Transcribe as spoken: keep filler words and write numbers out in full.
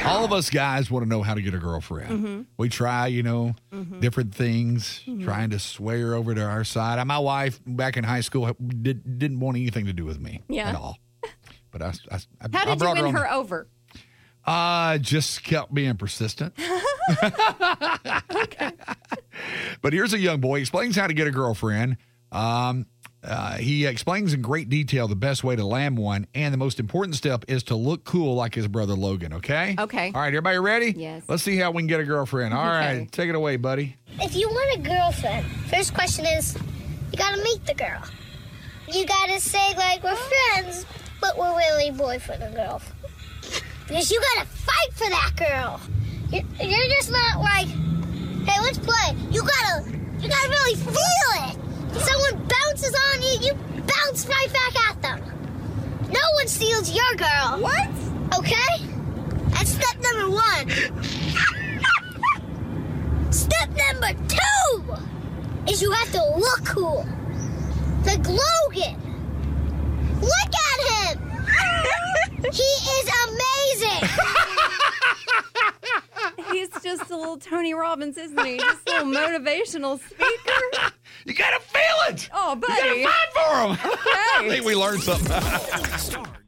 All of us guys want to know how to get a girlfriend. Mm-hmm. We try, you know, mm-hmm. different things, mm-hmm. trying to sway her over to our side. My wife, back in high school, did, didn't want anything to do with me yeah. at all. But I, I, I How did I you win her, her over? I uh, just kept being persistent. Okay. But here's a young boy. He explains how to get a girlfriend. Um, uh, he explains in great detail the best way to land one, and the most important step is to look cool like his brother Logan, okay? Okay. All right, everybody ready? Yes. Let's see how we can get a girlfriend. All okay. right, take it away, buddy. If you want a girlfriend, first question is, you gotta meet the girl. You gotta say, like, we're friends, but we're really boyfriend and girlfriend. Because you gotta fight for that girl. You're, you're just not like, hey, let's play. You gotta, you gotta really feel it. If someone bounces on you, you bounce right back at them. No one steals your girl. What? Okay? That's step number one. Step number two is you have to look cool. Like Logan. Look at him. He is amazing. He's just a little Tony Robbins, isn't he? Just a little motivational speaker. You gotta feel it. Oh, buddy. You gotta fight for him. Okay. I think we learned something.